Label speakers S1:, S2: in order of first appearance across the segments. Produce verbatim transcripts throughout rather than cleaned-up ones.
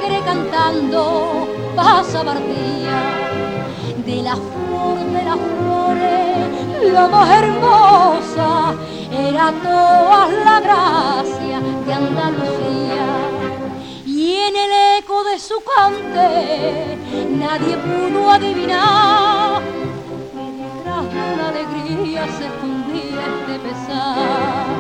S1: alegre cantando pasaba el día. De la flor de las flores, la más hermosa, era toda la gracia de Andalucía. Y en el eco de su cante nadie pudo adivinar que detrás de la alegría se escondía este pesar.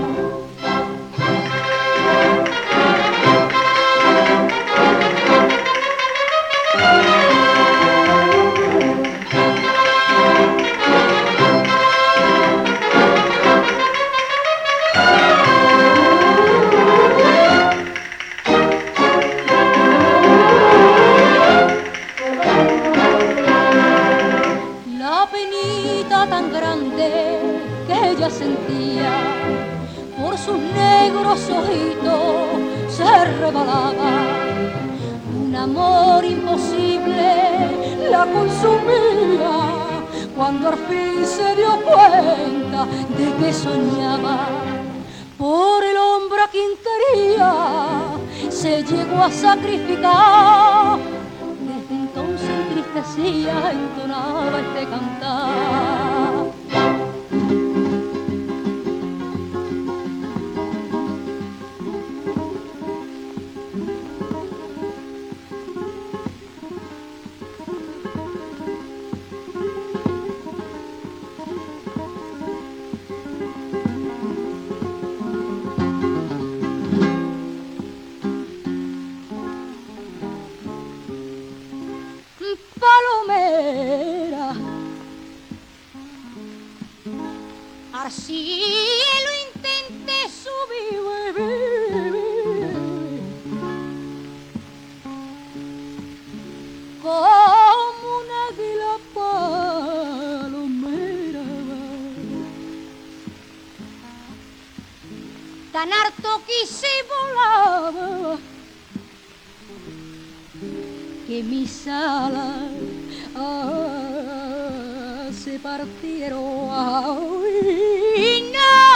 S1: Tan grande que ella sentía, por sus negros ojitos se rebalaba. Un amor imposible la consumía cuando al fin se dio cuenta de que soñaba. Por el hombre a quien quería se llegó a sacrificar. Desde entonces entristecía entonaba este cantar. Palomera, al cielo intenté subir, como un águila palomera, tan harto quise volar que mis alas ah, se partieron. Ay, no.